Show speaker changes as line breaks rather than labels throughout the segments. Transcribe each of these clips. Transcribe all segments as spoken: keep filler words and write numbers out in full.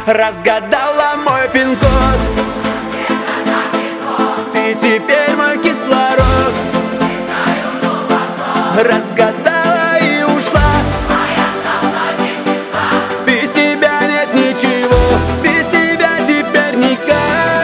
Разгадала мой пин-код. Ты теперь мой кислород. Разгадала и ушла. Без тебя нет ничего, без тебя теперь никак.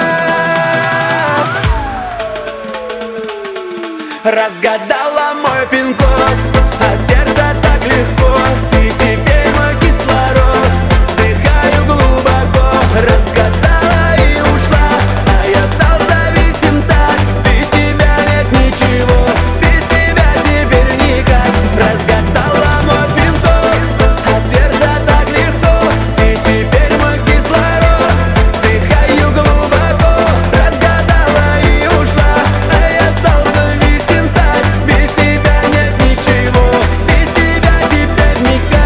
Разгадала мой пин-код. От сердца так легко. Ты теперь мой кислород. Вдыхаю глубоко. Разгадала и ушла, а я стал зависим так. Без тебя нет ничего, без тебя теперь никак. Разгадала мой пин-код. От сердца так легко. Ты теперь мой кислород. Вдыхаю глубоко. Разгадала и ушла, а я стал зависим так. Без тебя нет ничего, без тебя теперь никак.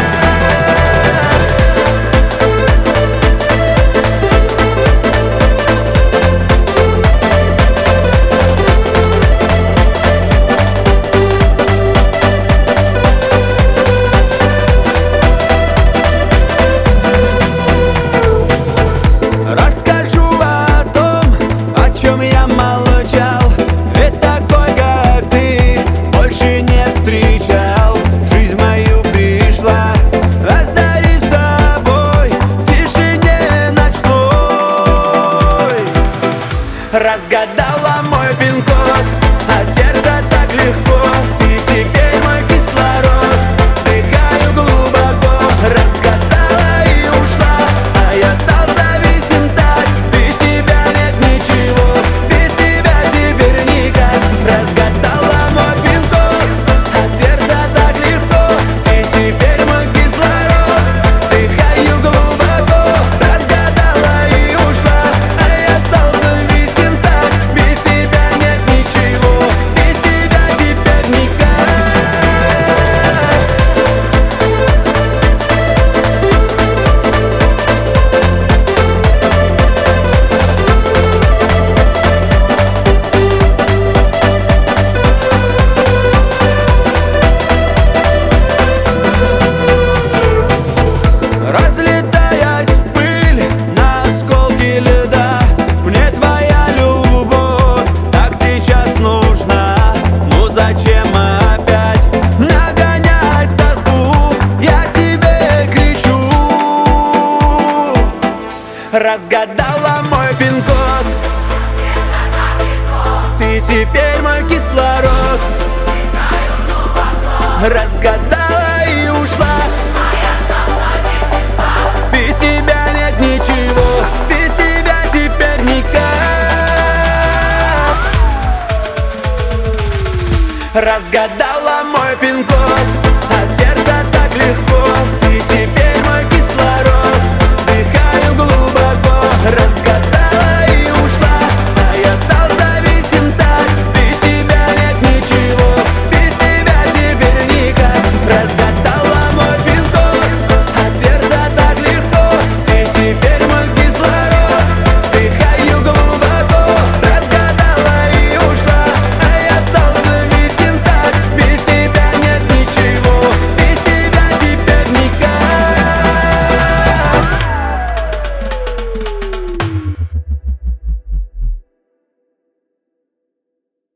Расскажу о том, о чем я молчал. Ведь такой, как ты, больше не встречал. В жизнь мою пришла, озарив собой в тишине ночной. Разгадала мой пин-код. От сердца так легко. Ты теперь мой кислород. Вдыхаю глубоко. Разгадала и ушла, а я стал зависим так. Без тебя нет ничего, без тебя теперь никак. Разгадала мой пин-код. От сердца так легко. Ты теперь мой кислород. Вдыхаю глубоко. Разгадала и ушла, а я стал зависим так. Без тебя нет ничего, без тебя теперь никак. Разлетаясь в пыль на осколки льда, мне твоя любовь так сейчас нужна. Ну зачем опять нагонять тоску? Я тебе кричу. Разгадала мой пин-код. Ты теперь мой кислород. Разгадала и ушла. Без тебя нет ничего, без тебя теперь никак. Разгадала мой пин-код.